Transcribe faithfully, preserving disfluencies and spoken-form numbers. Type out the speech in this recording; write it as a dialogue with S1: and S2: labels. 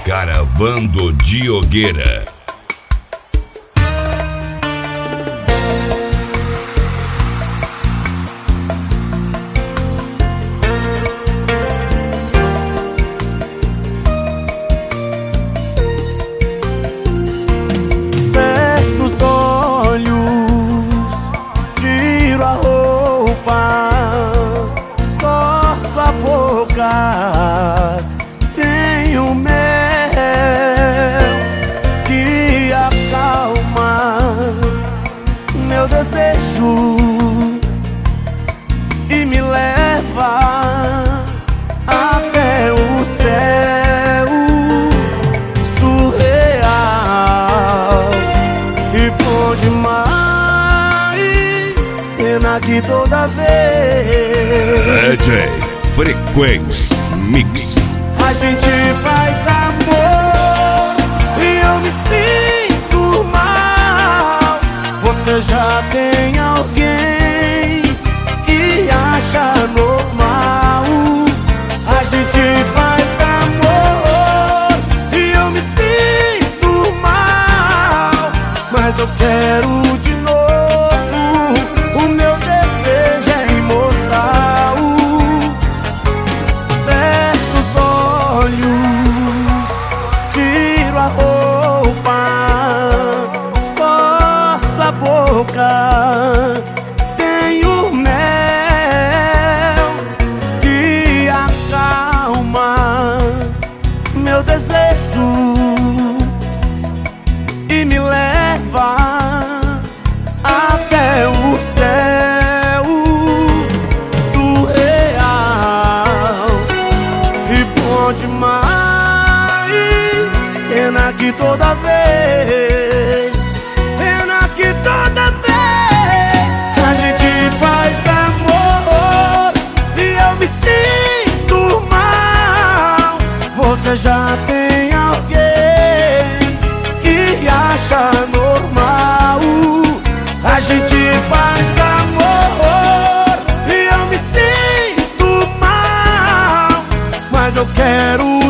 S1: Caravana Diogueira.
S2: Fecho os olhos, tiro a roupa, só sua boca tenho mel que acalma meu desejo e me leva até o céu surreal e bom demais, pena que toda vez
S1: D J Frequência Mix.
S2: a gente faz amor e eu me sinto mal. Você já tem alguém e acha normal. A gente faz amor e eu me sinto mal, mas eu quero de novo. O meu desejo é imortal. Fecho os olhos, tiro a roupa, só sua boca tenho mel que acalma meu desejo e me leva até o céu surreal e bom demais. Pena que toda vez, pena que toda vez a gente faz amor e eu me sinto mal. Você já tem alguém e acha normal. A gente faz amor e eu me sinto mal, mas eu quero